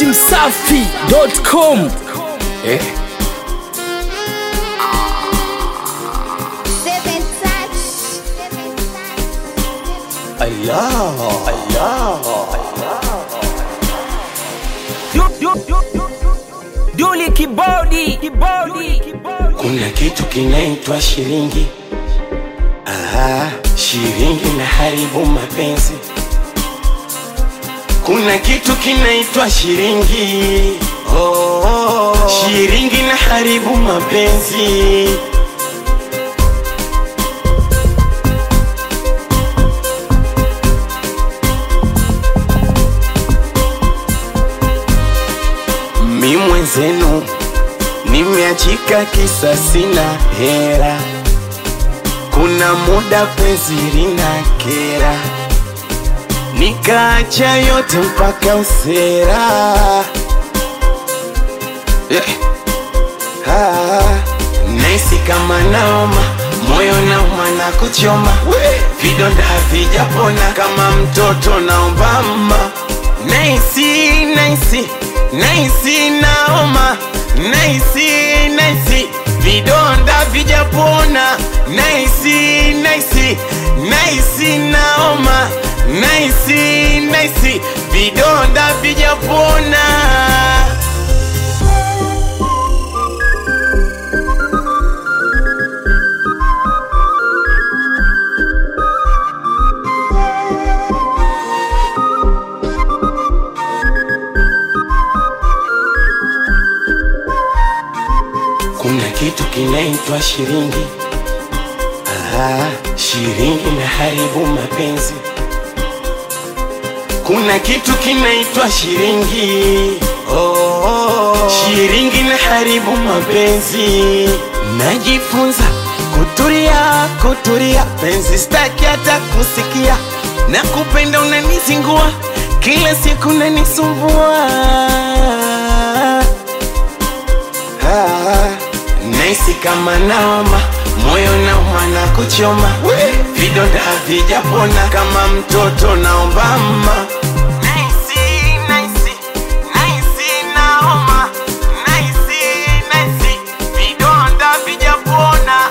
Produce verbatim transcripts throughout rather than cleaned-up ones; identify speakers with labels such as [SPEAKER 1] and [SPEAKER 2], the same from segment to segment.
[SPEAKER 1] dati msafi dot com. Eh.
[SPEAKER 2] Allah, Allah,
[SPEAKER 1] Duli kibodi, kibodi.
[SPEAKER 2] kuna kitu kinaitwa shilingi. Aha, shilingi na haribu mapenzi. Kuna kitu kinaitwa shilingi. Oh, oh, shilingi na haribu mapenzi. Mi mwenzenu nimeachika kisa sina hera. Kuna muda penzi lina kera, nikaacha yote mpaka usera. Yeah. Ah, naisi kama naoma, moyo nauma na kuchoma, vidonda havijapona kama mtoto naomba mama. Naisi, naisi, naisi naoma, naisi, naisi, vidonda vijapona. Naisi, naisi, naisi naoma, naisi, naisi, vidonda vijapona. Kuna kitu kinaitwa shilingi. Aha, shilingi na haribu mapenzi. Kuna kitu kinaitwa shilingi. Oh, oh, shilingi na haribu mapenzi. Najifunza kutulia, kutulia, penzi staki hata kusikia. Na kupenda unanizingua, kila siku unanisumbua. Ah, naisi kama naoma, moyo nauma na kuchoma, vidonda havijapona kama mtoto naomba mama. Naisi, naisi, naisi naoma, naisi, naisi, vidonda havijapona.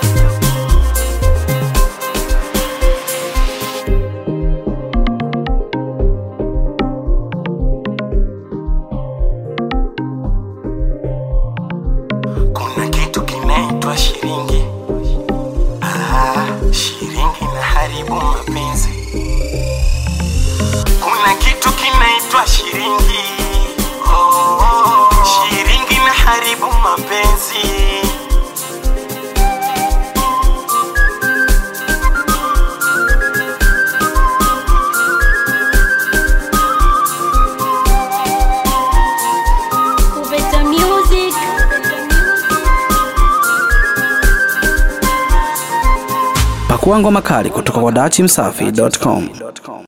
[SPEAKER 2] Kuna kitu kinaitwa shilingi. Ah, shilingi na haribu mapenzi. Kuna kitu kinaitwa shilingi. Oh, oh, shilingi na haribu mapenzi.
[SPEAKER 3] Better music.
[SPEAKER 1] Pakua ngoma kali kutoka kwa dati msafi dot com.